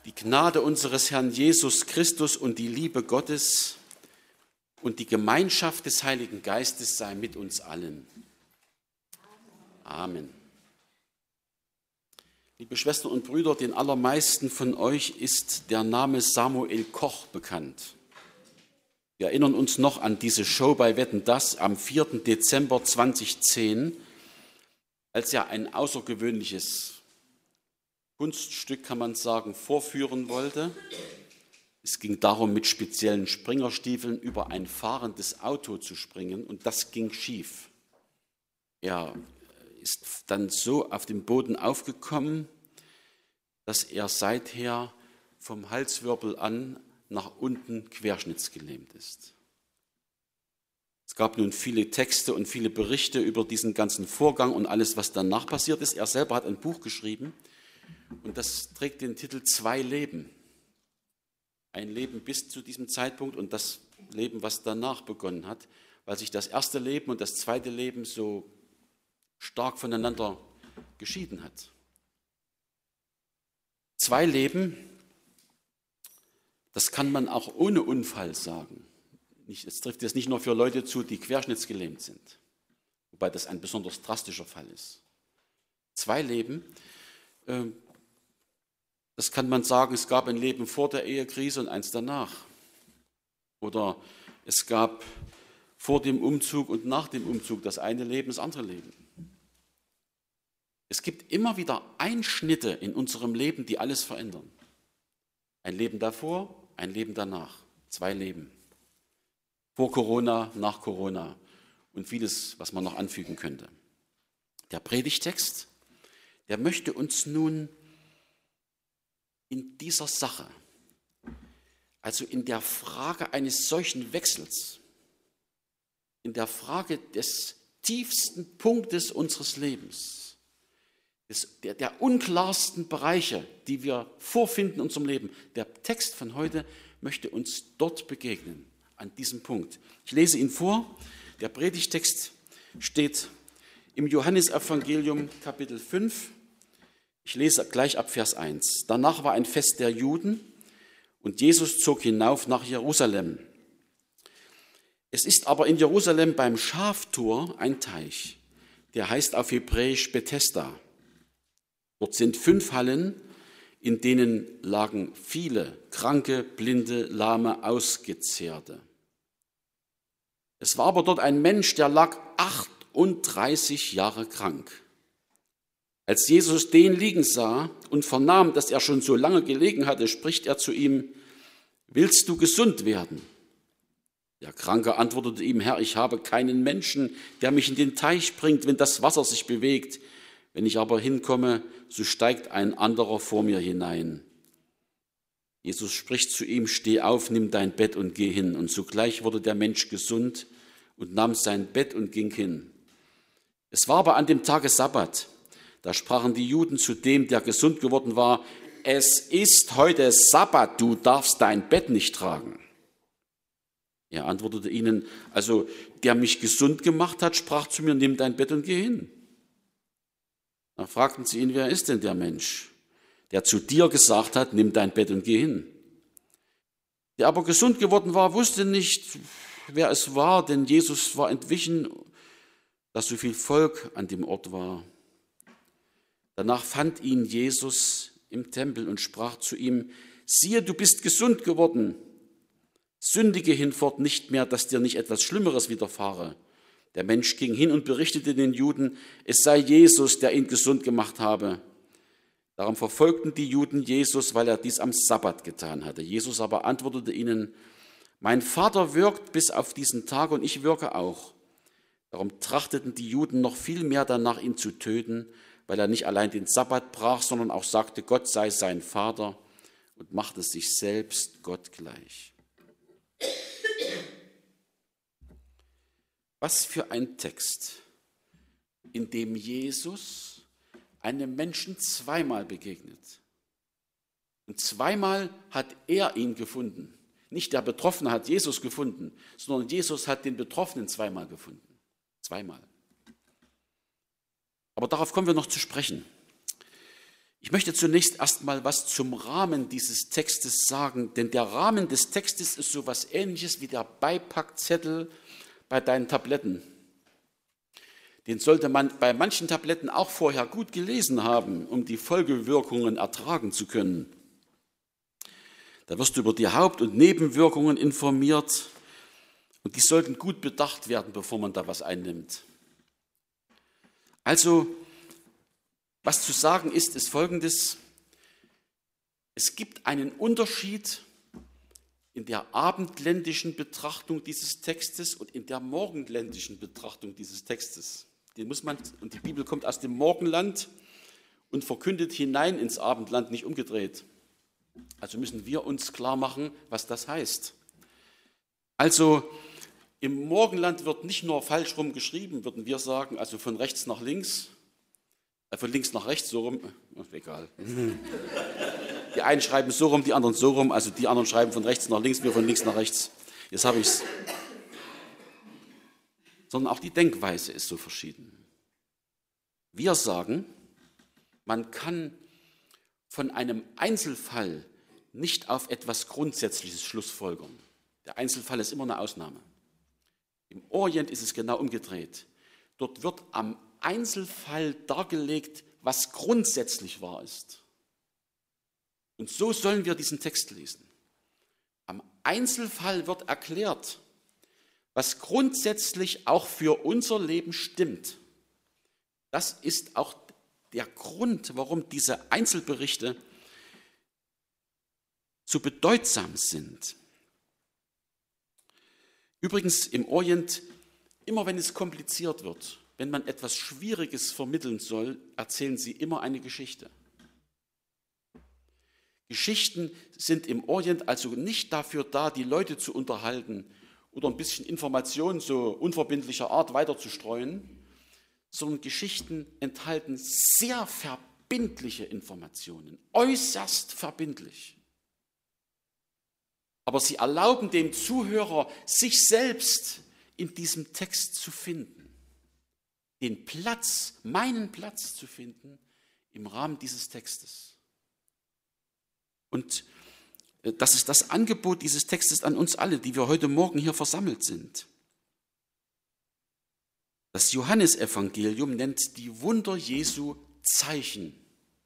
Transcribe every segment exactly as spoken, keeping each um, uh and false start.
Die Gnade unseres Herrn Jesus Christus und die Liebe Gottes und die Gemeinschaft des Heiligen Geistes sei mit uns allen. Amen. Liebe Schwestern und Brüder, den allermeisten von euch ist der Name Samuel Koch bekannt. Wir erinnern uns noch an diese Show bei Wetten, dass am vierten Dezember zweitausendzehn, als er ein außergewöhnliches Kunststück, kann man sagen, vorführen wollte. Es ging darum, mit speziellen Springerstiefeln über ein fahrendes Auto zu springen, und das ging schief. Er ist dann so auf dem Boden aufgekommen, dass er seither vom Halswirbel an nach unten querschnittsgelähmt ist. Es gab nun viele Texte und viele Berichte über diesen ganzen Vorgang und alles, was danach passiert ist. Er selber hat ein Buch geschrieben, und das trägt den Titel Zwei Leben. Ein Leben bis zu diesem Zeitpunkt und das Leben, was danach begonnen hat, weil sich das erste Leben und das zweite Leben so stark voneinander geschieden hat. Zwei Leben, das kann man auch ohne Unfall sagen. Es trifft jetzt nicht nur für Leute zu, die querschnittsgelähmt sind, wobei das ein besonders drastischer Fall ist. Zwei Leben, äh, das kann man sagen, es gab ein Leben vor der Ehekrise und eins danach. Oder es gab vor dem Umzug und nach dem Umzug das eine Leben, das andere Leben. Es gibt immer wieder Einschnitte in unserem Leben, die alles verändern. Ein Leben davor, ein Leben danach. Zwei Leben. Vor Corona, nach Corona und vieles, was man noch anfügen könnte. Der Predigtext, der möchte uns nun in dieser Sache, also in der Frage eines solchen Wechsels, in der Frage des tiefsten Punktes unseres Lebens, des, der, der unklarsten Bereiche, die wir vorfinden in unserem Leben, der Text von heute möchte uns dort begegnen, an diesem Punkt. Ich lese ihn vor. Der Predigtext steht im Johannesevangelium Kapitel fünf. Ich lese gleich ab Vers eins. Danach war ein Fest der Juden und Jesus zog hinauf nach Jerusalem. Es ist aber in Jerusalem beim Schaftor ein Teich, der heißt auf Hebräisch Bethesda. Dort sind fünf Hallen, in denen lagen viele Kranke, Blinde, Lahme, Ausgezehrte. Es war aber dort ein Mensch, der lag achtunddreißig Jahre krank. Als Jesus den liegen sah und vernahm, dass er schon so lange gelegen hatte, spricht er zu ihm: Willst du gesund werden? Der Kranke antwortete ihm: Herr, ich habe keinen Menschen, der mich in den Teich bringt, wenn das Wasser sich bewegt. Wenn ich aber hinkomme, so steigt ein anderer vor mir hinein. Jesus spricht zu ihm: Steh auf, nimm dein Bett und geh hin. Und sogleich wurde der Mensch gesund und nahm sein Bett und ging hin. Es war aber an dem Tage Sabbat. Da sprachen die Juden zu dem, der gesund geworden war: Es ist heute Sabbat, du darfst dein Bett nicht tragen. Er antwortete ihnen: Also der mich gesund gemacht hat, sprach zu mir: Nimm dein Bett und geh hin. Da fragten sie ihn: Wer ist denn der Mensch, der zu dir gesagt hat, nimm dein Bett und geh hin? Der aber gesund geworden war, wusste nicht, wer es war, denn Jesus war entwichen, dass so viel Volk an dem Ort war. Danach fand ihn Jesus im Tempel und sprach zu ihm: Siehe, du bist gesund geworden. Sündige hinfort nicht mehr, dass dir nicht etwas Schlimmeres widerfahre. Der Mensch ging hin und berichtete den Juden, es sei Jesus, der ihn gesund gemacht habe. Darum verfolgten die Juden Jesus, weil er dies am Sabbat getan hatte. Jesus aber antwortete ihnen: Mein Vater wirkt bis auf diesen Tag und ich wirke auch. Darum trachteten die Juden noch viel mehr danach, ihn zu töten, weil er nicht allein den Sabbat brach, sondern auch sagte, Gott sei sein Vater, und machte sich selbst Gott gleich. Was für ein Text, in dem Jesus einem Menschen zweimal begegnet. Und zweimal hat er ihn gefunden. Nicht der Betroffene hat Jesus gefunden, sondern Jesus hat den Betroffenen zweimal gefunden. Zweimal. Aber darauf kommen wir noch zu sprechen. Ich möchte zunächst erstmal was zum Rahmen dieses Textes sagen, denn der Rahmen des Textes ist so etwas Ähnliches wie der Beipackzettel bei deinen Tabletten. Den sollte man bei manchen Tabletten auch vorher gut gelesen haben, um die Folgewirkungen ertragen zu können. Da wirst du über die Haupt- und Nebenwirkungen informiert und die sollten gut bedacht werden, bevor man da was einnimmt. Also, was zu sagen ist, ist Folgendes. Es gibt einen Unterschied in der abendländischen Betrachtung dieses Textes und in der morgenländischen Betrachtung dieses Textes. Den muss man, und die Bibel kommt aus dem Morgenland und verkündet hinein ins Abendland, nicht umgedreht. Also müssen wir uns klar machen, was das heißt. Also im Morgenland wird nicht nur falsch rum geschrieben, würden wir sagen, also von rechts nach links, äh, von links nach rechts, so rum, äh, egal. Die einen schreiben so rum, die anderen so rum, also die anderen schreiben von rechts nach links, wir von links nach rechts. Jetzt habe ich es. Sondern auch die Denkweise ist so verschieden. Wir sagen, man kann von einem Einzelfall nicht auf etwas Grundsätzliches schlussfolgern. Der Einzelfall ist immer eine Ausnahme. Im Orient ist es genau umgedreht. Dort wird am Einzelfall dargelegt, was grundsätzlich wahr ist. Und so sollen wir diesen Text lesen. Am Einzelfall wird erklärt, was grundsätzlich auch für unser Leben stimmt. Das ist auch der Grund, warum diese Einzelberichte so bedeutsam sind. Übrigens im Orient, immer wenn es kompliziert wird, wenn man etwas Schwieriges vermitteln soll, erzählen sie immer eine Geschichte. Geschichten sind im Orient also nicht dafür da, die Leute zu unterhalten oder ein bisschen Informationen so unverbindlicher Art weiterzustreuen, sondern Geschichten enthalten sehr verbindliche Informationen, äußerst verbindlich. Aber sie erlauben dem Zuhörer, sich selbst in diesem Text zu finden, den Platz, meinen Platz zu finden im Rahmen dieses Textes. Und das ist das Angebot dieses Textes an uns alle, die wir heute Morgen hier versammelt sind. Das Johannesevangelium nennt die Wunder Jesu Zeichen,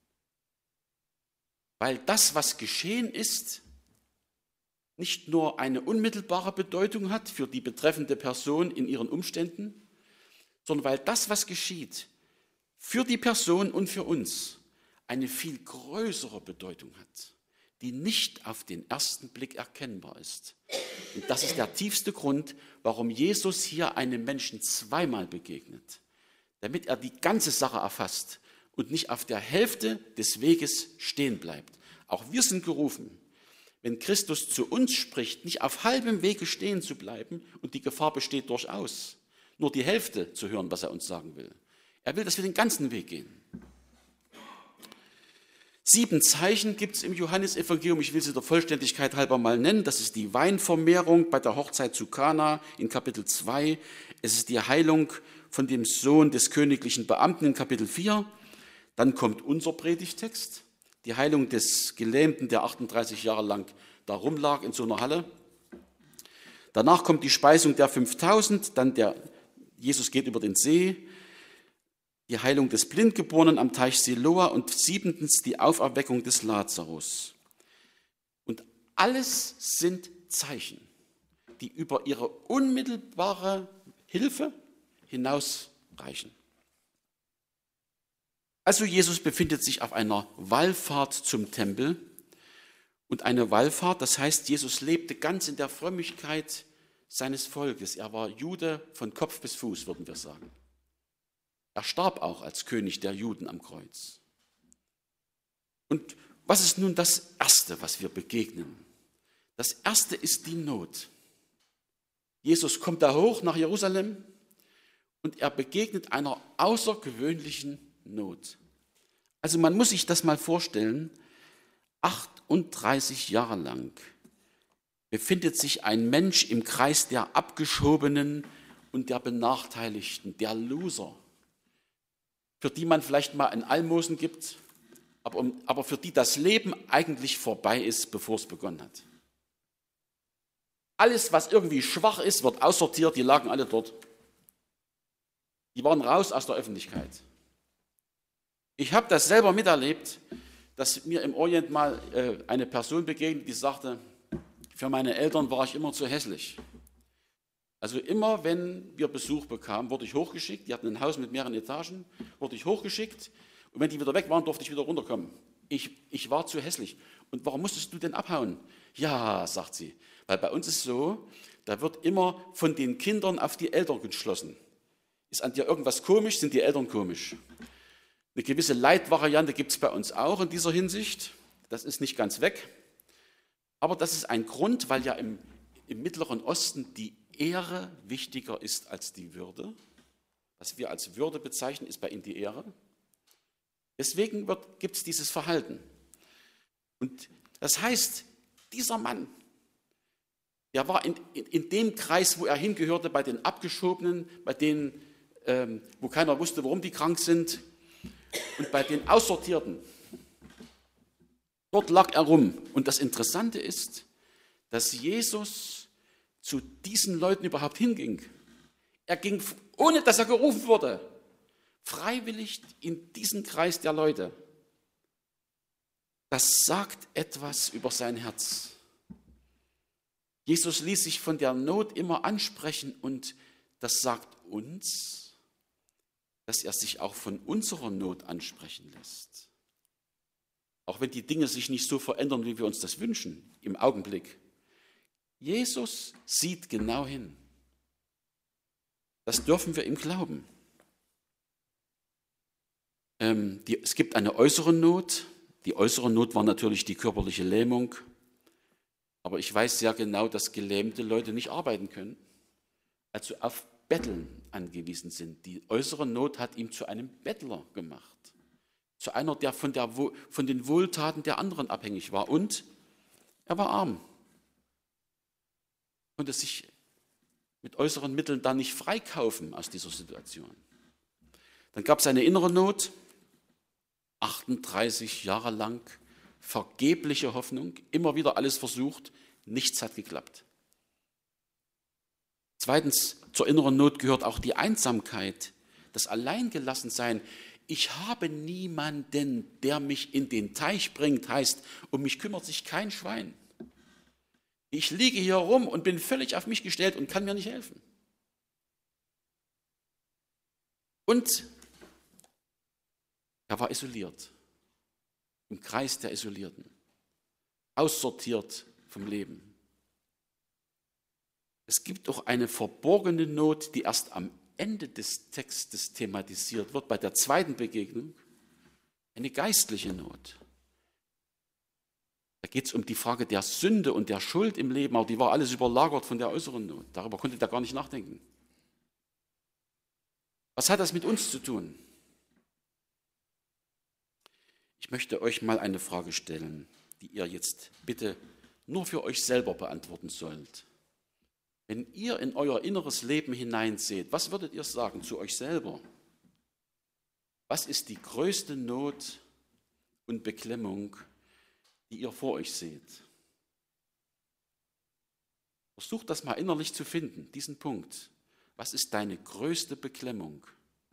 weil das, was geschehen ist, nicht nur eine unmittelbare Bedeutung hat für die betreffende Person in ihren Umständen, sondern weil das, was geschieht, für die Person und für uns eine viel größere Bedeutung hat, die nicht auf den ersten Blick erkennbar ist. Und das ist der tiefste Grund, warum Jesus hier einem Menschen zweimal begegnet, damit er die ganze Sache erfasst und nicht auf der Hälfte des Weges stehen bleibt. Auch wir sind gerufen, wenn Christus zu uns spricht, nicht auf halbem Wege stehen zu bleiben, und die Gefahr besteht durchaus, nur die Hälfte zu hören, was er uns sagen will. Er will, dass wir den ganzen Weg gehen. Sieben Zeichen gibt es im Johannesevangelium, ich will sie der Vollständigkeit halber mal nennen. Das ist die Weinvermehrung bei der Hochzeit zu Kana in Kapitel zwei. Es ist die Heilung von dem Sohn des königlichen Beamten in Kapitel vier. Dann kommt unser Predigtext, die Heilung des Gelähmten, der achtunddreißig Jahre lang da rumlag in so einer Halle. Danach kommt die Speisung der fünftausend, dann der Jesus geht über den See, die Heilung des Blindgeborenen am Teich Siloa und siebentens die Auferweckung des Lazarus. Und alles sind Zeichen, die über ihre unmittelbare Hilfe hinausreichen. Also Jesus befindet sich auf einer Wallfahrt zum Tempel. Und eine Wallfahrt, das heißt, Jesus lebte ganz in der Frömmigkeit seines Volkes. Er war Jude von Kopf bis Fuß, würden wir sagen. Er starb auch als König der Juden am Kreuz. Und was ist nun das Erste, was wir begegnen? Das Erste ist die Not. Jesus kommt da hoch nach Jerusalem und er begegnet einer außergewöhnlichen Not. Also man muss sich das mal vorstellen, achtunddreißig Jahre lang befindet sich ein Mensch im Kreis der Abgeschobenen und der Benachteiligten, der Loser, für die man vielleicht mal ein Almosen gibt, aber, um, aber für die das Leben eigentlich vorbei ist, bevor es begonnen hat. Alles, was irgendwie schwach ist, wird aussortiert, die lagen alle dort. Die waren raus aus der Öffentlichkeit. Ich habe das selber miterlebt, dass mir im Orient mal äh, eine Person begegnet, die sagte, für meine Eltern war ich immer zu hässlich. Also immer, wenn wir Besuch bekamen, wurde ich hochgeschickt. Die hatten ein Haus mit mehreren Etagen, wurde ich hochgeschickt. Und wenn die wieder weg waren, durfte ich wieder runterkommen. Ich, ich war zu hässlich. Und warum musstest du denn abhauen? Ja, sagt sie, weil bei uns ist so, da wird immer von den Kindern auf die Eltern geschlossen. Ist an dir irgendwas komisch, sind die Eltern komisch. Eine gewisse Leitvariante gibt es bei uns auch in dieser Hinsicht. Das ist nicht ganz weg. Aber das ist ein Grund, weil ja im, im Mittleren Osten die Ehre wichtiger ist als die Würde. Was wir als Würde bezeichnen, ist bei ihnen die Ehre. Deswegen gibt es dieses Verhalten. Und das heißt, dieser Mann, der war in, in, in dem Kreis, wo er hingehörte, bei den Abgeschobenen, bei denen, ähm, wo keiner wusste, warum die krank sind, und bei den Aussortierten. Dort lag er rum. Und das Interessante ist, dass Jesus zu diesen Leuten überhaupt hinging. Er ging, ohne dass er gerufen wurde, freiwillig in diesen Kreis der Leute. Das sagt etwas über sein Herz. Jesus ließ sich von der Not immer ansprechen und das sagt uns, dass er sich auch von unserer Not ansprechen lässt. Auch wenn die Dinge sich nicht so verändern, wie wir uns das wünschen, im Augenblick. Jesus sieht genau hin. Das dürfen wir ihm glauben. Ähm, die, es gibt eine äußere Not. Die äußere Not war natürlich die körperliche Lähmung. Aber ich weiß sehr genau, dass gelähmte Leute nicht arbeiten können, also auf Betteln angewiesen sind. Die äußere Not hat ihn zu einem Bettler gemacht. Zu einer, der von, der von den Wohltaten der anderen abhängig war. Und er war arm. Konnte sich mit äußeren Mitteln dann nicht freikaufen aus dieser Situation. Dann gab es eine innere Not. achtunddreißig Jahre lang vergebliche Hoffnung. Immer wieder alles versucht. Nichts hat geklappt. Zweitens, zur inneren Not gehört auch die Einsamkeit, das Alleingelassensein. Ich habe niemanden, der mich in den Teich bringt, heißt, um mich kümmert sich kein Schwein. Ich liege hier rum und bin völlig auf mich gestellt und kann mir nicht helfen. Und er war isoliert, im Kreis der Isolierten, aussortiert vom Leben. Es gibt auch eine verborgene Not, die erst am Ende des Textes thematisiert wird, bei der zweiten Begegnung, eine geistliche Not. Da geht es um die Frage der Sünde und der Schuld im Leben, aber die war alles überlagert von der äußeren Not. Darüber konnte er gar nicht nachdenken. Was hat das mit uns zu tun? Ich möchte euch mal eine Frage stellen, die ihr jetzt bitte nur für euch selber beantworten sollt. Wenn ihr in euer inneres Leben hineinseht, was würdet ihr sagen zu euch selber? Was ist die größte Not und Beklemmung, die ihr vor euch seht? Versucht das mal innerlich zu finden, diesen Punkt. Was ist deine größte Beklemmung?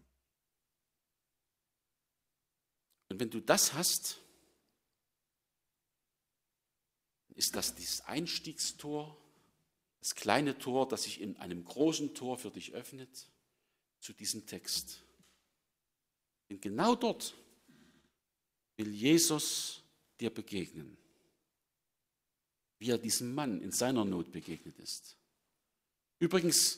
Und wenn du das hast, ist das dieses Einstiegstor, das kleine Tor, das sich in einem großen Tor für dich öffnet, zu diesem Text. Denn genau dort will Jesus dir begegnen, wie er diesem Mann in seiner Not begegnet ist. Übrigens,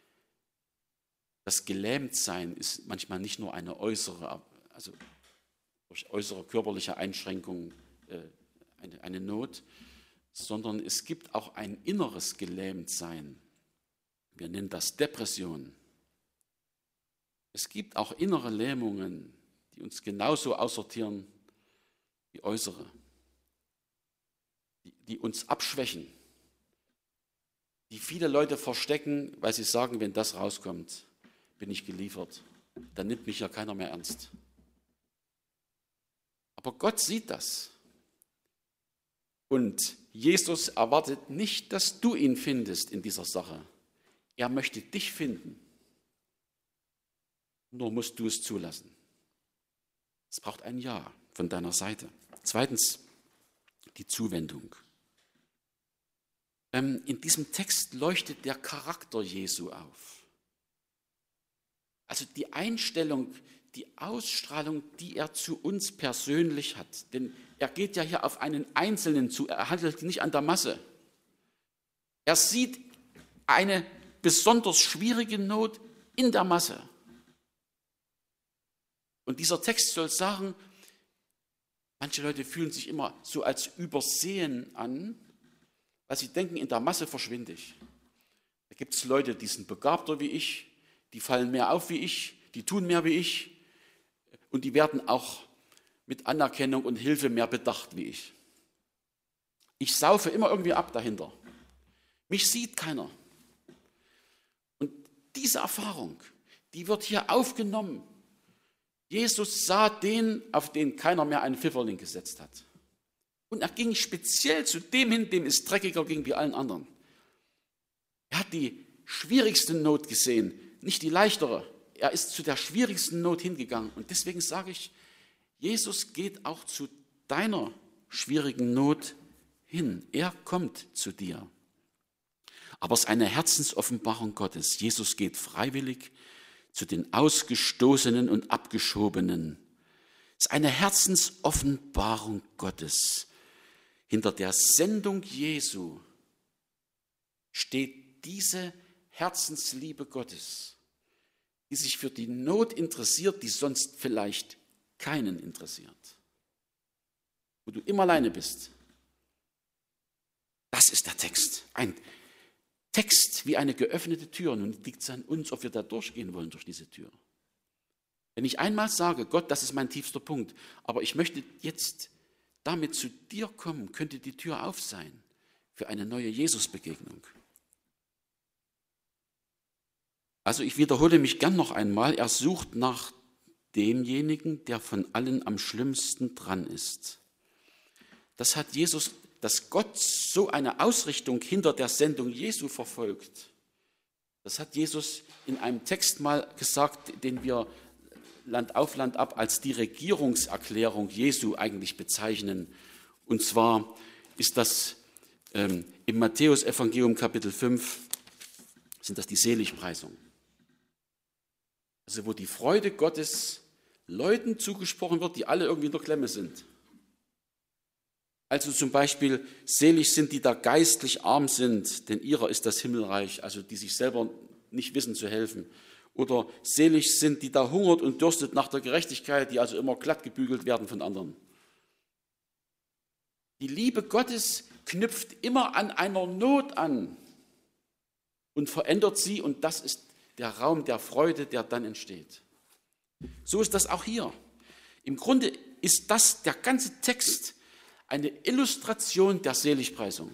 das Gelähmtsein ist manchmal nicht nur eine äußere, also durch äußere körperliche Einschränkung äh, eine, eine Not, sondern es gibt auch ein inneres Gelähmtsein. Wir nennen das Depression. Es gibt auch innere Lähmungen, die uns genauso aussortieren wie äußere, die, die uns abschwächen, die viele Leute verstecken, weil sie sagen, wenn das rauskommt, bin ich geliefert. Dann nimmt mich ja keiner mehr ernst. Aber Gott sieht das. Und Jesus erwartet nicht, dass du ihn findest in dieser Sache. Er möchte dich finden. Nur musst du es zulassen. Es braucht ein Ja von deiner Seite. Zweitens, die Zuwendung. In diesem Text leuchtet der Charakter Jesu auf. Also die Einstellung, die Ausstrahlung, die er zu uns persönlich hat. Denn er geht ja hier auf einen Einzelnen zu, er handelt nicht an der Masse. Er sieht eine besonders schwierige Not in der Masse. Und dieser Text soll sagen, manche Leute fühlen sich immer so als übersehen an, weil sie denken, in der Masse verschwinde ich. Da gibt es Leute, die sind begabter wie ich, die fallen mehr auf wie ich, die tun mehr wie ich und die werden auch mit Anerkennung und Hilfe mehr bedacht wie ich. Ich saufe immer irgendwie ab dahinter. Mich sieht keiner. Und diese Erfahrung, die wird hier aufgenommen. Jesus sah den, auf den keiner mehr einen Pfifferling gesetzt hat. Und er ging speziell zu dem hin, dem es dreckiger ging wie allen anderen. Er hat die schwierigste Not gesehen, nicht die leichtere. Er ist zu der schwierigsten Not hingegangen. Und deswegen sage ich, Jesus geht auch zu deiner schwierigen Not hin. Er kommt zu dir. Aber es ist eine Herzensoffenbarung Gottes. Jesus geht freiwillig zu den Ausgestoßenen und Abgeschobenen. Es ist eine Herzensoffenbarung Gottes. Hinter der Sendung Jesu steht diese Herzensliebe Gottes, die sich für die Not interessiert, die sonst vielleicht keinen interessiert. Wo du immer alleine bist. Das ist der Text. Ein Text wie eine geöffnete Tür. Nun liegt es an uns, ob wir da durchgehen wollen durch diese Tür. Wenn ich einmal sage, Gott, das ist mein tiefster Punkt, aber ich möchte jetzt damit zu dir kommen, könnte die Tür auf sein für eine neue Jesusbegegnung. Also ich wiederhole mich gern noch einmal, er sucht nach demjenigen, der von allen am schlimmsten dran ist. Das hat Jesus, dass Gott so eine Ausrichtung hinter der Sendung Jesu verfolgt. Das hat Jesus in einem Text mal gesagt, den wir Land auf Land ab als die Regierungserklärung Jesu eigentlich bezeichnen. Und zwar ist das ähm, im Matthäus-Evangelium Kapitel fünf, sind das die Seligpreisungen. Also wo die Freude Gottes Leuten zugesprochen wird, die alle irgendwie in der Klemme sind. Also zum Beispiel, selig sind, die da geistlich arm sind, denn ihrer ist das Himmelreich, also die sich selber nicht wissen zu helfen. Oder selig sind, die da hungert und dürstet nach der Gerechtigkeit, die also immer glatt gebügelt werden von anderen. Die Liebe Gottes knüpft immer an einer Not an und verändert sie, und das ist der Raum der Freude, der dann entsteht. So ist das auch hier. Im Grunde ist das, der ganze Text, eine Illustration der Seligpreisung.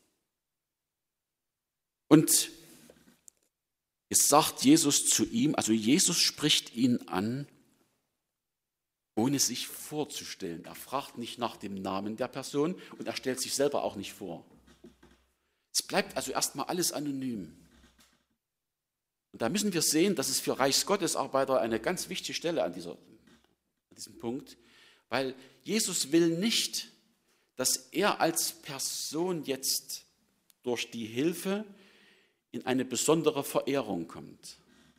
Und es sagt Jesus zu ihm, also Jesus spricht ihn an, ohne sich vorzustellen. Er fragt nicht nach dem Namen der Person und er stellt sich selber auch nicht vor. Es bleibt also erstmal alles anonym. Und da müssen wir sehen, das ist für Reichsgottesarbeiter eine ganz wichtige Stelle an, dieser, an diesem Punkt, weil Jesus will nicht, dass er als Person jetzt durch die Hilfe in eine besondere Verehrung kommt.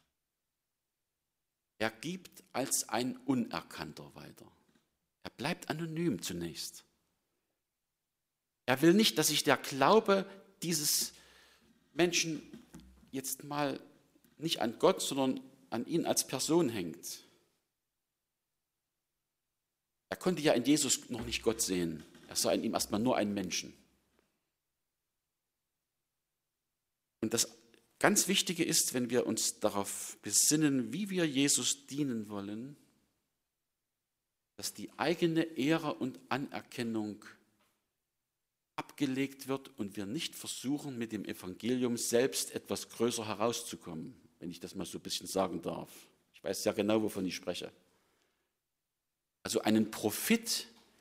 Er gibt als ein Unerkannter weiter. Er bleibt anonym zunächst. Er will nicht, dass sich der Glaube dieses Menschen jetzt mal nicht an Gott, sondern an ihn als Person hängt. Er konnte ja in Jesus noch nicht Gott sehen. Er sah in ihm erstmal nur einen Menschen. Und das ganz Wichtige ist, wenn wir uns darauf besinnen, wie wir Jesus dienen wollen, dass die eigene Ehre und Anerkennung abgelegt wird und wir nicht versuchen, mit dem Evangelium selbst etwas größer herauszukommen, wenn ich das mal so ein bisschen sagen darf. Ich weiß ja genau, wovon ich spreche. Also einen Profit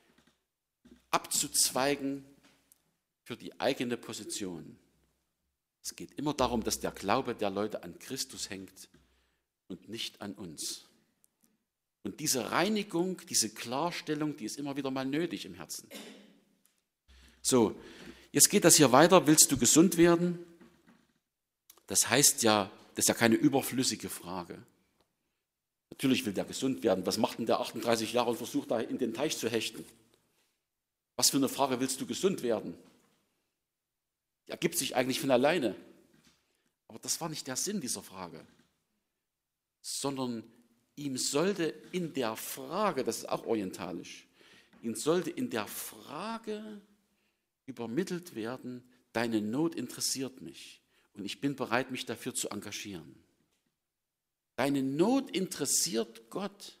abzuzweigen für die eigene Position. Es geht immer darum, dass der Glaube der Leute an Christus hängt und nicht an uns. Und diese Reinigung, diese Klarstellung, die ist immer wieder mal nötig im Herzen. So, jetzt geht das hier weiter. Willst du gesund werden? Das heißt ja, das ist ja keine überflüssige Frage. Natürlich will der gesund werden. Was macht denn der achtunddreißig Jahre und versucht da in den Teich zu hechten? Was für eine Frage, willst du gesund werden? Die ergibt sich eigentlich von alleine. Aber das war nicht der Sinn dieser Frage, sondern ihm sollte in der Frage, das ist auch orientalisch, ihm sollte in der Frage übermittelt werden, deine Not interessiert mich und ich bin bereit, mich dafür zu engagieren. Deine Not interessiert Gott.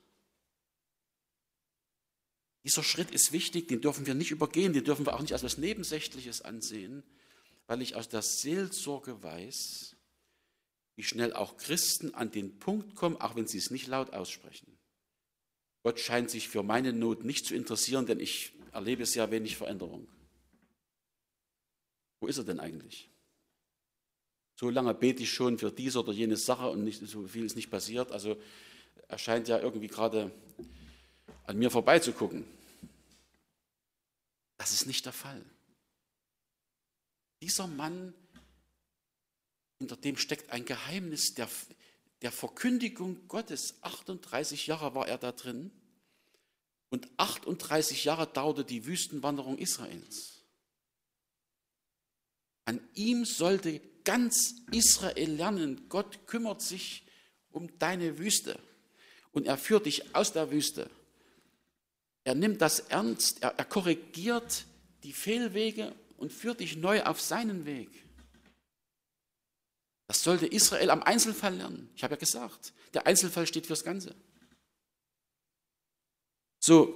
Dieser Schritt ist wichtig, den dürfen wir nicht übergehen, den dürfen wir auch nicht als etwas Nebensächliches ansehen, weil ich aus der Seelsorge weiß, wie schnell auch Christen an den Punkt kommen, auch wenn sie es nicht laut aussprechen. Gott scheint sich für meine Not nicht zu interessieren, denn ich erlebe sehr wenig Veränderung. Wo ist er denn eigentlich? So lange bete ich schon für diese oder jene Sache und nicht, so viel ist nicht passiert. Also er scheint ja irgendwie gerade an mir vorbeizugucken. Das ist nicht der Fall. Dieser Mann, hinter dem steckt ein Geheimnis der, der Verkündigung Gottes. achtunddreißig Jahre war er da drin und achtunddreißig Jahre dauerte die Wüstenwanderung Israels. An ihm sollte ganz Israel lernen, Gott kümmert sich um deine Wüste und er führt dich aus der Wüste. Er nimmt das ernst, er, er korrigiert die Fehlwege und führt dich neu auf seinen Weg. Das sollte Israel am Einzelfall lernen. Ich habe ja gesagt, der Einzelfall steht fürs Ganze. So,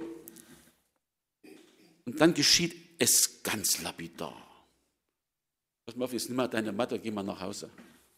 und dann geschieht es ganz lapidar. Pass mal auf, jetzt nimm mal deine Matte, geh mal nach Hause.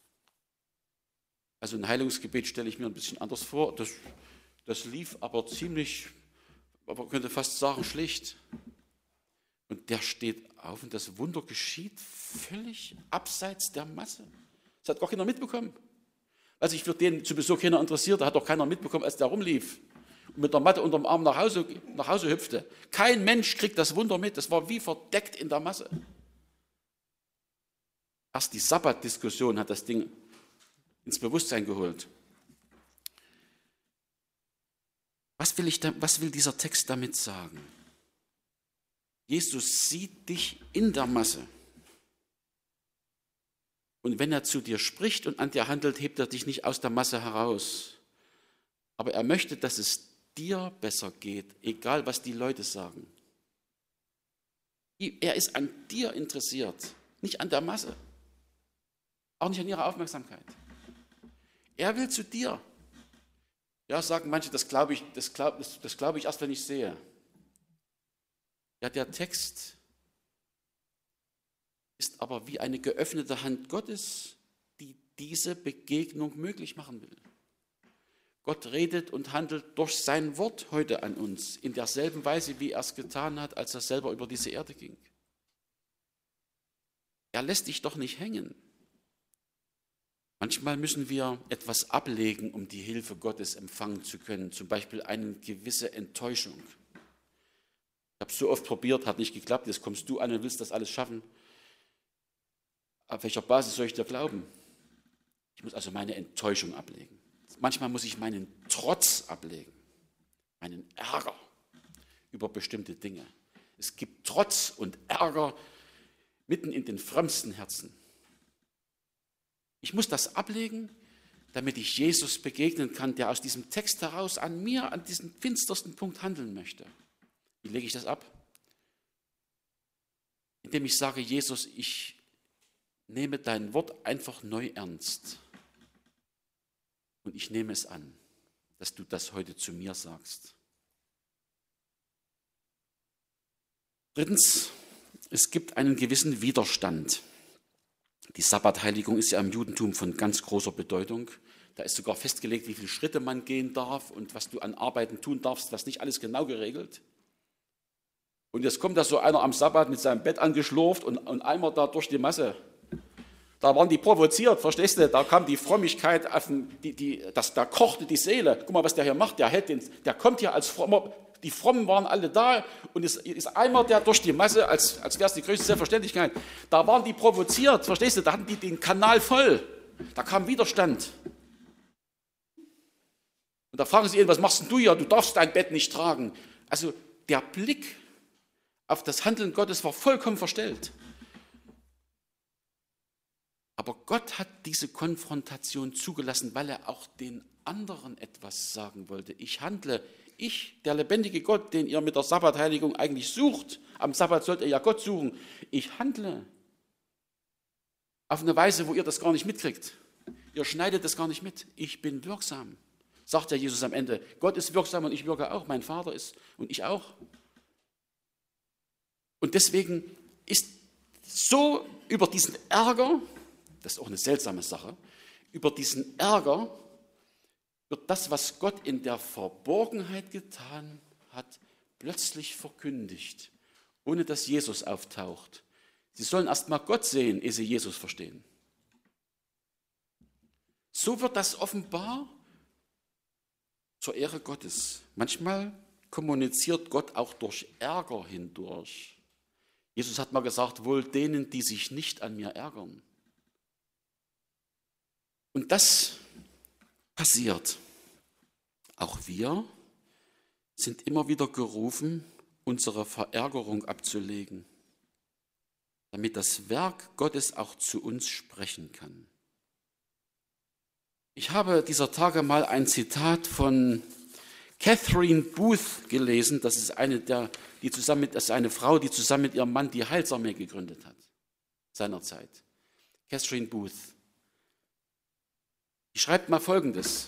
Also ein Heilungsgebet stelle ich mir ein bisschen anders vor. Das, das lief aber ziemlich, man könnte fast sagen, schlicht. Und der steht auf und das Wunder geschieht völlig abseits der Masse. Das hat gar keiner mitbekommen. Weil sich für den sowieso keiner interessiert, da hat doch keiner mitbekommen, als der rumlief und mit der Matte unterm Arm nach Hause, nach Hause hüpfte. Kein Mensch kriegt das Wunder mit, das war wie verdeckt in der Masse. Erst die Sabbatdiskussion hat das Ding ins Bewusstsein geholt. Was will, ich da, was will dieser Text damit sagen? Jesus sieht dich in der Masse. Und wenn er zu dir spricht und an dir handelt, hebt er dich nicht aus der Masse heraus. Aber er möchte, dass es dir besser geht, egal was die Leute sagen. Er ist an dir interessiert, nicht an der Masse. Auch nicht an ihrer Aufmerksamkeit. Er will zu dir. Ja, sagen manche, das glaube ich, das glaub, das, das glaub ich erst, wenn ich sehe. Ja, der Text ist aber wie eine geöffnete Hand Gottes, die diese Begegnung möglich machen will. Gott redet und handelt durch sein Wort heute an uns, in derselben Weise, wie er es getan hat, als er selber über diese Erde ging. Er lässt dich doch nicht hängen. Manchmal müssen wir etwas ablegen, um die Hilfe Gottes empfangen zu können, zum Beispiel eine gewisse Enttäuschung. Ich habe es so oft probiert, hat nicht geklappt, jetzt kommst du an und willst das alles schaffen. Auf welcher Basis soll ich dir glauben? Ich muss also meine Enttäuschung ablegen. Manchmal muss ich meinen Trotz ablegen, meinen Ärger über bestimmte Dinge. Es gibt Trotz und Ärger mitten in den frömmsten Herzen. Ich muss das ablegen, damit ich Jesus begegnen kann, der aus diesem Text heraus an mir, an diesem finstersten Punkt handeln möchte. Wie lege ich das ab? Indem ich sage, Jesus, ich nehme dein Wort einfach neu ernst. Und ich nehme es an, dass du das heute zu mir sagst. Drittens, es gibt einen gewissen Widerstand. Die Sabbatheiligung ist ja im Judentum von ganz großer Bedeutung. Da ist sogar festgelegt, wie viele Schritte man gehen darf und was du an Arbeiten tun darfst, was nicht alles genau geregelt. Und jetzt kommt da so einer am Sabbat mit seinem Bett angeschlurft und, und einmal da durch die Masse. Da waren die provoziert, verstehst du? Da kam die Frömmigkeit, auf den, die, die, das, da kochte die Seele. Guck mal, was der hier macht. Der, hält den, der kommt hier als Frommer. Die Frommen waren alle da und es ist einmal der durch die Masse, als, als wäre es die größte Selbstverständlichkeit. Da waren die provoziert, verstehst du? Da hatten die den Kanal voll. Da kam Widerstand. Und da fragen sie ihn, was machst denn du hier? Du darfst dein Bett nicht tragen. Also der Blick auf das Handeln Gottes war vollkommen verstellt. Aber Gott hat diese Konfrontation zugelassen, weil er auch den anderen etwas sagen wollte. Ich handle, ich, der lebendige Gott, den ihr mit der Sabbatheiligung eigentlich sucht, am Sabbat sollt ihr ja Gott suchen, ich handle auf eine Weise, wo ihr das gar nicht mitkriegt. Ihr schneidet das gar nicht mit. Ich bin wirksam, sagt ja Jesus am Ende. Gott ist wirksam und ich wirke auch, mein Vater ist und ich auch. Und deswegen ist so über diesen Ärger, das ist auch eine seltsame Sache, über diesen Ärger wird das, was Gott in der Verborgenheit getan hat, plötzlich verkündigt, ohne dass Jesus auftaucht. Sie sollen erst mal Gott sehen, ehe sie Jesus verstehen. So wird das offenbar zur Ehre Gottes. Manchmal kommuniziert Gott auch durch Ärger hindurch. Jesus hat mal gesagt, wohl denen, die sich nicht an mir ärgern. Und das passiert. Auch wir sind immer wieder gerufen, unsere Verärgerung abzulegen, damit das Werk Gottes auch zu uns sprechen kann. Ich habe dieser Tage mal ein Zitat von Catherine Booth gelesen. Das ist eine, der, die zusammen mit, das ist eine Frau, die zusammen mit ihrem Mann die Heilsarmee gegründet hat, seinerzeit. Catherine Booth. Die schreibt mal Folgendes.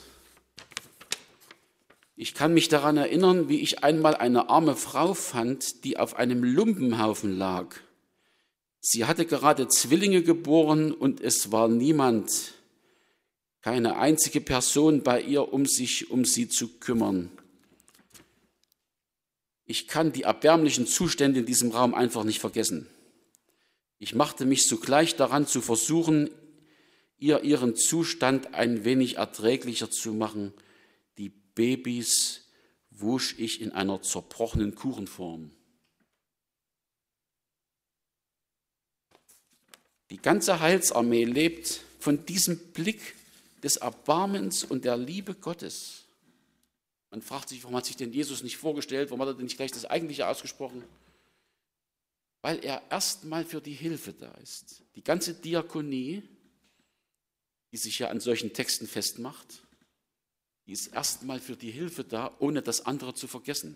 Ich kann mich daran erinnern, wie ich einmal eine arme Frau fand, die auf einem Lumpenhaufen lag. Sie hatte gerade Zwillinge geboren und es war niemand, keine einzige Person bei ihr, um sich um sie zu kümmern. Ich kann die erbärmlichen Zustände in diesem Raum einfach nicht vergessen. Ich machte mich sogleich daran zu versuchen, ihr ihren Zustand ein wenig erträglicher zu machen. Die Babys wusch ich in einer zerbrochenen Kuchenform. Die ganze Heilsarmee lebt von diesem Blick des Erbarmens und der Liebe Gottes. Man fragt sich, warum hat sich denn Jesus nicht vorgestellt? Warum hat er denn nicht gleich das Eigentliche ausgesprochen? Weil er erstmal für die Hilfe da ist. Die ganze Diakonie, die sich ja an solchen Texten festmacht, die ist erstmal für die Hilfe da, ohne das andere zu vergessen.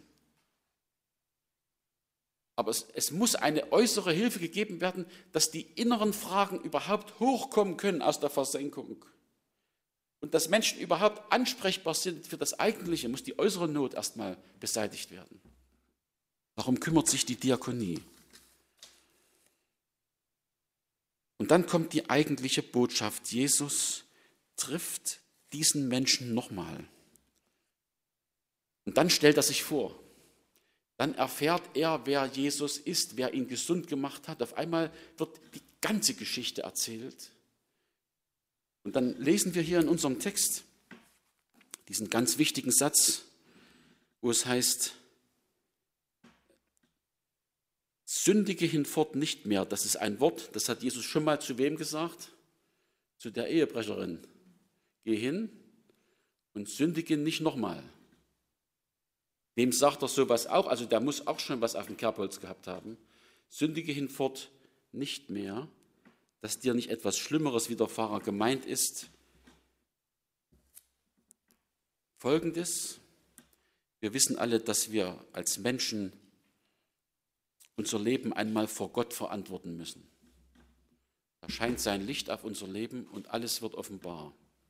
Aber es, es muss eine äußere Hilfe gegeben werden, dass die inneren Fragen überhaupt hochkommen können aus der Versenkung. Und dass Menschen überhaupt ansprechbar sind für das Eigentliche, muss die äußere Not erstmal beseitigt werden. Darum kümmert sich die Diakonie. Und dann kommt die eigentliche Botschaft. Jesus trifft diesen Menschen nochmal. Und dann stellt er sich vor. Dann erfährt er, wer Jesus ist, wer ihn gesund gemacht hat. Auf einmal wird die ganze Geschichte erzählt. Und dann lesen wir hier in unserem Text diesen ganz wichtigen Satz, wo es heißt, sündige hinfort nicht mehr. Das ist ein Wort, das hat Jesus schon mal zu wem gesagt? Zu der Ehebrecherin. Geh hin und sündige nicht nochmal. Dem sagt er sowas auch, also der muss auch schon was auf dem Kerbholz gehabt haben. Sündige hinfort nicht mehr, dass dir nicht etwas Schlimmeres widerfahren. Gemeint ist Folgendes: Wir wissen alle, dass wir als Menschen unser Leben einmal vor Gott verantworten müssen. Da scheint sein Licht auf unser Leben und alles wird offenbar.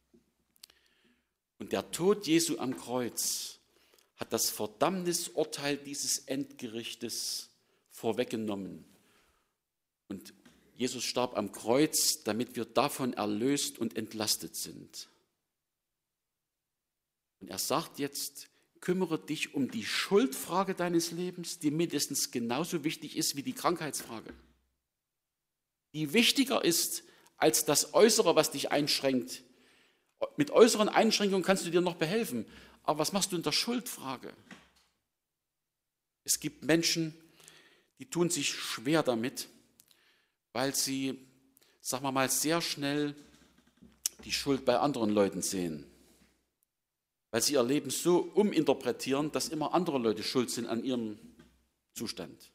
Und der Tod Jesu am Kreuz hat das Verdammnisurteil dieses Endgerichtes vorweggenommen. Und Jesus starb am Kreuz, damit wir davon erlöst und entlastet sind. Und er sagt jetzt, kümmere dich um die Schuldfrage deines Lebens, die mindestens genauso wichtig ist wie die Krankheitsfrage. Die wichtiger ist als das Äußere, was dich einschränkt. Mit äußeren Einschränkungen kannst du dir noch behelfen. Aber was machst du in der Schuldfrage? Es gibt Menschen, die tun sich schwer damit, weil sie, sagen wir mal, sehr schnell die Schuld bei anderen Leuten sehen. Weil sie ihr Leben so uminterpretieren, dass immer andere Leute schuld sind an ihrem Zustand.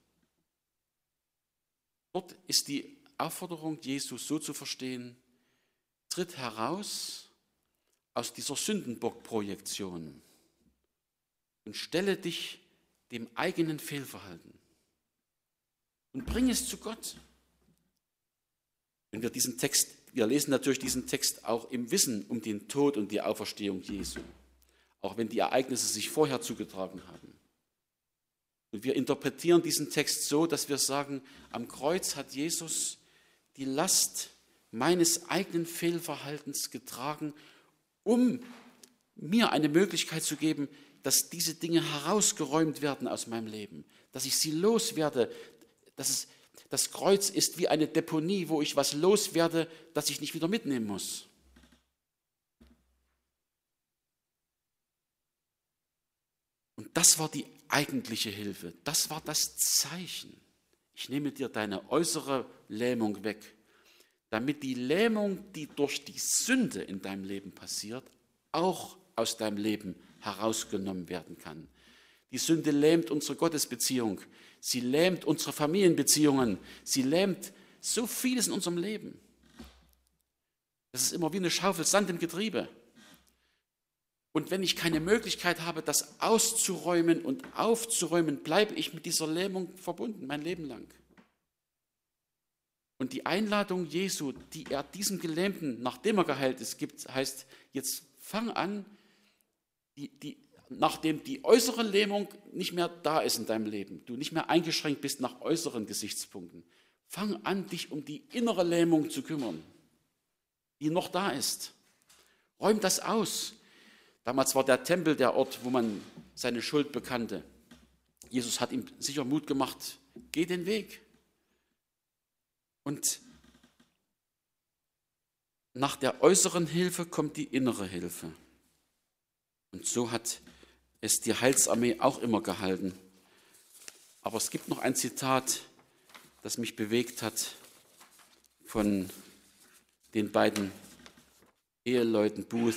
Dort ist die Aufforderung Jesu so zu verstehen: Tritt heraus aus dieser Sündenbock-Projektion und stelle dich dem eigenen Fehlverhalten und bring es zu Gott. Wenn wir diesen Text, wir lesen natürlich diesen Text auch im Wissen um den Tod und die Auferstehung Jesu, auch wenn die Ereignisse sich vorher zugetragen haben. Und wir interpretieren diesen Text so, dass wir sagen, am Kreuz hat Jesus die Last meines eigenen Fehlverhaltens getragen, um mir eine Möglichkeit zu geben, dass diese Dinge herausgeräumt werden aus meinem Leben, dass ich sie loswerde. Dass es, das Kreuz ist wie eine Deponie, wo ich was loswerde, das ich nicht wieder mitnehmen muss. Und das war die eigentliche Hilfe, das war das Zeichen. Ich nehme dir deine äußere Lähmung weg, damit die Lähmung, die durch die Sünde in deinem Leben passiert, auch aus deinem Leben herausgenommen werden kann. Die Sünde lähmt unsere Gottesbeziehung, sie lähmt unsere Familienbeziehungen, sie lähmt so vieles in unserem Leben. Das ist immer wie eine Schaufel Sand im Getriebe. Und wenn ich keine Möglichkeit habe, das auszuräumen und aufzuräumen, bleibe ich mit dieser Lähmung verbunden, mein Leben lang. Und die Einladung Jesu, die er diesem Gelähmten, nachdem er geheilt ist, gibt, heißt, jetzt fang an, die, die, nachdem die äußere Lähmung nicht mehr da ist in deinem Leben, du nicht mehr eingeschränkt bist nach äußeren Gesichtspunkten, fang an, dich um die innere Lähmung zu kümmern, die noch da ist. Räum das aus. Damals war der Tempel der Ort, wo man seine Schuld bekannte. Jesus hat ihm sicher Mut gemacht, geh den Weg. Und nach der äußeren Hilfe kommt die innere Hilfe. Und so hat es die Heilsarmee auch immer gehalten. Aber es gibt noch ein Zitat, das mich bewegt hat, von den beiden Eheleuten Booth.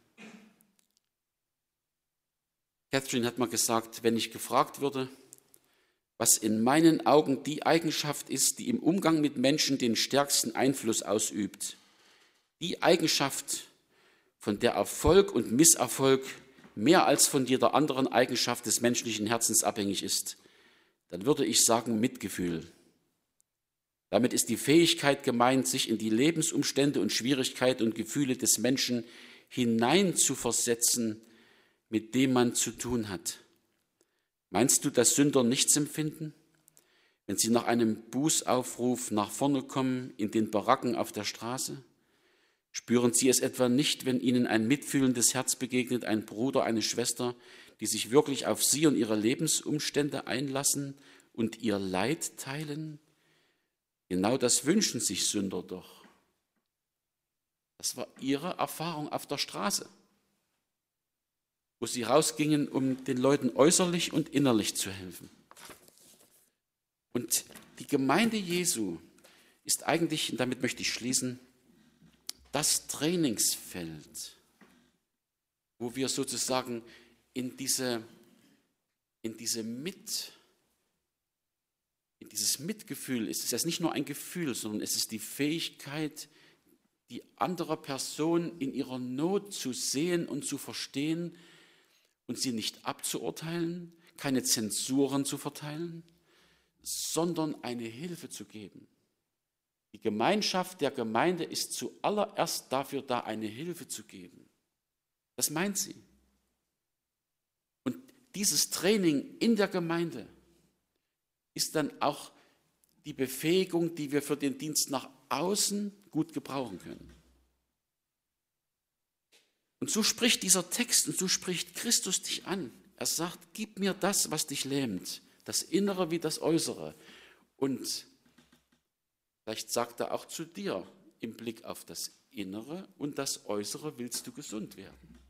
Catherine hat mal gesagt, wenn ich gefragt würde, was in meinen Augen die Eigenschaft ist, die im Umgang mit Menschen den stärksten Einfluss ausübt, die Eigenschaft, von der Erfolg und Misserfolg mehr als von jeder anderen Eigenschaft des menschlichen Herzens abhängig ist, dann würde ich sagen Mitgefühl. Damit ist die Fähigkeit gemeint, sich in die Lebensumstände und Schwierigkeiten und Gefühle des Menschen hineinzuversetzen, mit dem man zu tun hat. Meinst du, dass Sünder nichts empfinden, wenn sie nach einem Bußaufruf nach vorne kommen in den Baracken auf der Straße? Spüren sie es etwa nicht, wenn ihnen ein mitfühlendes Herz begegnet, ein Bruder, eine Schwester, die sich wirklich auf sie und ihre Lebensumstände einlassen und ihr Leid teilen? Genau das wünschen sich Sünder doch. Das war ihre Erfahrung auf der Straße, wo sie rausgingen, um den Leuten äußerlich und innerlich zu helfen. Und die Gemeinde Jesu ist eigentlich, und damit möchte ich schließen, das Trainingsfeld, wo wir sozusagen in diese, in diese Mit, in dieses Mitgefühl, es ist jetzt nicht nur ein Gefühl, sondern es ist die Fähigkeit, die andere Person in ihrer Not zu sehen und zu verstehen und sie nicht abzuurteilen, keine Zensuren zu verteilen, sondern eine Hilfe zu geben. Die Gemeinschaft der Gemeinde ist zuallererst dafür da, eine Hilfe zu geben. Das meint sie. Und dieses Training in der Gemeinde ist dann auch die Befähigung, die wir für den Dienst nach außen gut gebrauchen können. Und so spricht dieser Text und so spricht Christus dich an. Er sagt, gib mir das, was dich lähmt, das Innere wie das Äußere. Und vielleicht sagt er auch zu dir im Blick auf das Innere und das Äußere, willst du gesund werden?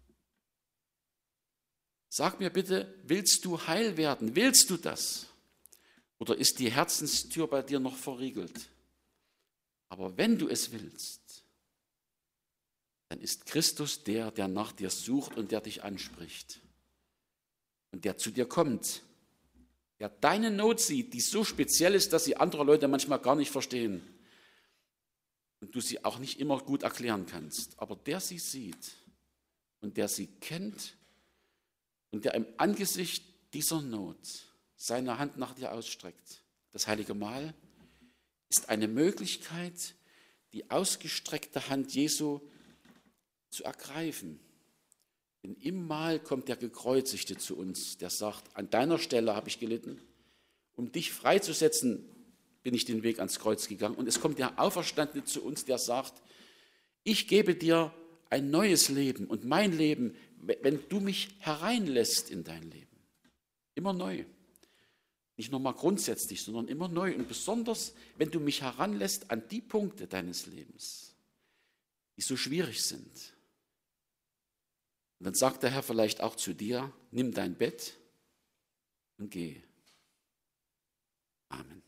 Sag mir bitte, willst du heil werden? Willst du das? Oder ist die Herzenstür bei dir noch verriegelt? Aber wenn du es willst, dann ist Christus der, der nach dir sucht und der dich anspricht. Und der zu dir kommt. Der deine Not sieht, die so speziell ist, dass sie andere Leute manchmal gar nicht verstehen. Und du sie auch nicht immer gut erklären kannst. Aber der sie sieht und der sie kennt und der im Angesicht dieser Not seine Hand nach dir ausstreckt. Das heilige Mahl ist eine Möglichkeit, die ausgestreckte Hand Jesu zu ergreifen. Denn im Mahl kommt der Gekreuzigte zu uns, der sagt, an deiner Stelle habe ich gelitten, um dich freizusetzen, bin ich den Weg ans Kreuz gegangen. Und es kommt der Auferstandene zu uns, der sagt, ich gebe dir ein neues Leben und mein Leben, wenn du mich hereinlässt in dein Leben. Immer neu. Nicht nochmal grundsätzlich, sondern immer neu. Und besonders, wenn du mich heranlässt an die Punkte deines Lebens, die so schwierig sind. Und dann sagt der Herr vielleicht auch zu dir, nimm dein Bett und geh. Amen.